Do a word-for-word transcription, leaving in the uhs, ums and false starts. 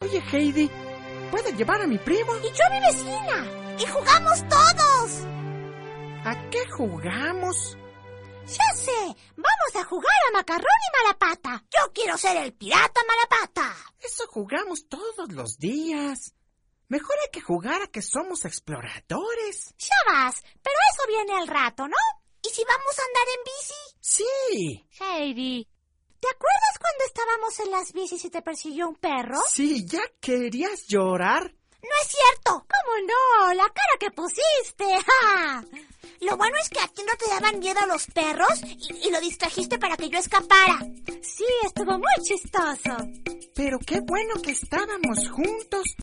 Oye, Heidi, ¿puedo llevar a mi primo? Y yo a mi vecina. Y jugamos todos. ¿A qué jugamos? Ya sé, vamos a jugar a Macarrón y Malapata. Yo quiero ser el pirata Malapata. Eso jugamos todos los días. Mejor hay que jugar a que somos exploradores. Ya vas, pero eso viene al rato, ¿no? ¿Y si vamos a andar en bici? Sí. Heidi, ¿te acuerdas cuando estábamos en las bicis y te persiguió un perro? Sí, ¿ya querías llorar? No es cierto. ¿Cómo no? La cara que pusiste. ¡Ja! Lo bueno es que a ti no te daban miedo los perros y, y lo distrajiste para que yo escapara. Sí, estuvo muy chistoso. Pero qué bueno que estábamos juntos.